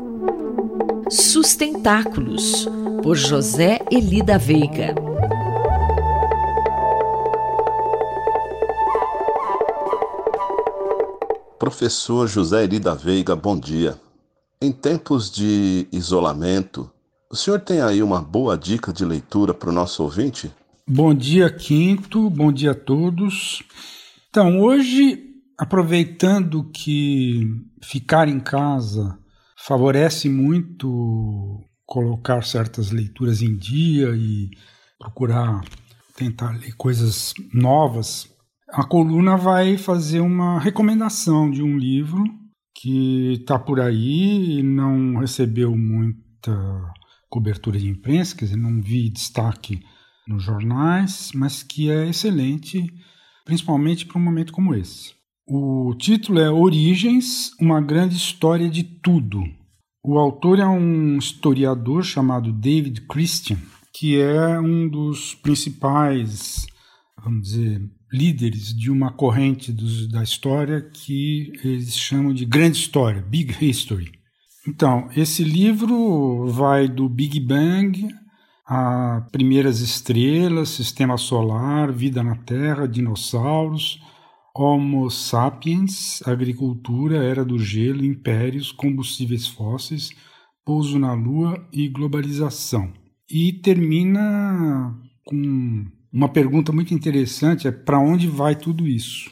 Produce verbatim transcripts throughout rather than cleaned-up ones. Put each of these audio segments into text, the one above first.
Sustentáculos, por José Eli da Veiga. Professor José Eli da Veiga, bom dia. Em tempos de isolamento, o senhor tem aí uma boa dica de leitura para o nosso ouvinte? Bom dia, Quinto. Bom dia a todos. Então, hoje, aproveitando que ficar em casa favorece muito colocar certas leituras em dia e procurar tentar ler coisas novas, a coluna vai fazer uma recomendação de um livro que está por aí e não recebeu muita cobertura de imprensa, quer dizer, não vi destaque nos jornais, mas que é excelente, principalmente para um momento como esse. O título é Origens, uma grande história de tudo. O autor é um historiador chamado David Christian, que é um dos principais, vamos dizer, líderes de uma corrente dos, da história que eles chamam de grande história, Big History. Então, esse livro vai do Big Bang a primeiras estrelas, sistema solar, vida na Terra, dinossauros, Homo sapiens, agricultura, era do gelo, impérios, combustíveis fósseis, pouso na Lua e globalização. E termina com uma pergunta muito interessante, é para onde vai tudo isso?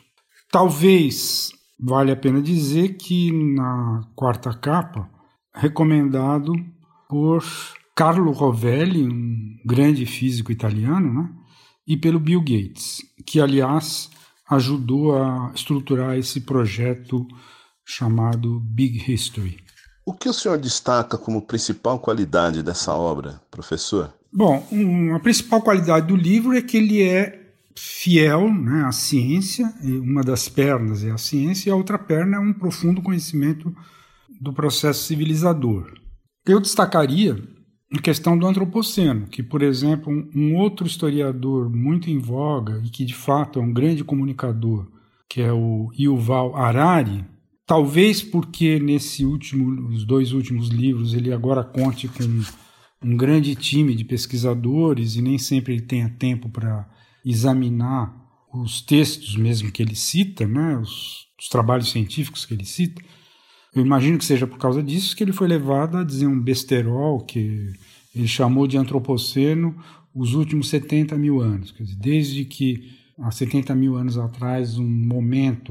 Talvez vale a pena dizer que na quarta capa, recomendado por Carlo Rovelli, um grande físico italiano, né? E pelo Bill Gates, que, aliás, ajudou a estruturar esse projeto chamado Big History. O que o senhor destaca como principal qualidade dessa obra, professor? Bom, um, a principal qualidade do livro é que ele é fiel, né, à ciência. Uma das pernas é a ciência e a outra perna é um profundo conhecimento do processo civilizador. Eu destacaria a questão do antropoceno, que, por exemplo, um, um outro historiador muito em voga e que, de fato, é um grande comunicador, que é o Yuval Harari, talvez porque nesses últimos, dois últimos livros ele agora conte com um grande time de pesquisadores e nem sempre ele tenha tempo para examinar os textos mesmo que ele cita, né, os, os trabalhos científicos que ele cita. Eu imagino que seja por causa disso que ele foi levado a dizer um besterol que ele chamou de antropoceno os últimos setenta mil anos. Quer dizer, desde que há setenta mil anos atrás, um momento,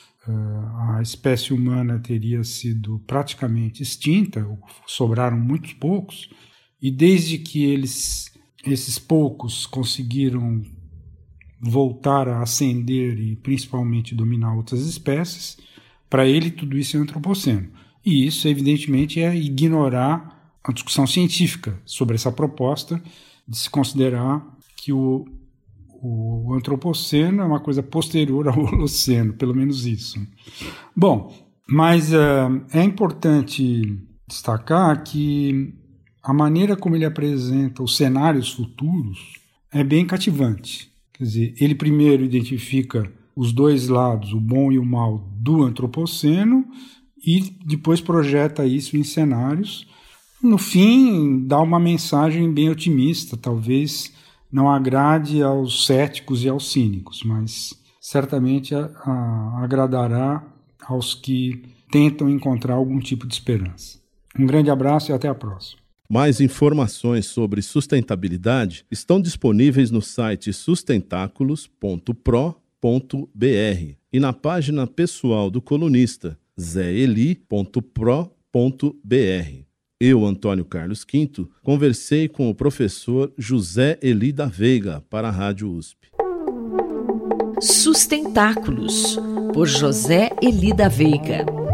uh, a espécie humana teria sido praticamente extinta, sobraram muitos poucos, e desde que eles, esses poucos conseguiram voltar a ascender e principalmente dominar outras espécies, para ele tudo isso é antropoceno. E isso, evidentemente, é ignorar a discussão científica sobre essa proposta de se considerar que o, o antropoceno é uma coisa posterior ao holoceno, pelo menos isso. Bom, mas uh, é importante destacar que a maneira como ele apresenta os cenários futuros é bem cativante. Quer dizer, ele primeiro identifica os dois lados, o bom e o mal, do antropoceno e depois projeta isso em cenários. No fim, dá uma mensagem bem otimista, talvez não agrade aos céticos e aos cínicos, mas certamente a, a, agradará aos que tentam encontrar algum tipo de esperança. Um grande abraço e até a próxima. Mais informações sobre sustentabilidade estão disponíveis no site sustentáculos ponto pro ponto br e na página pessoal do colunista zé eli ponto pro ponto br. Eu, Antônio Carlos Quinto, conversei com o professor José Eli da Veiga para a Rádio U S P. Sustentáculos, por José Eli da Veiga.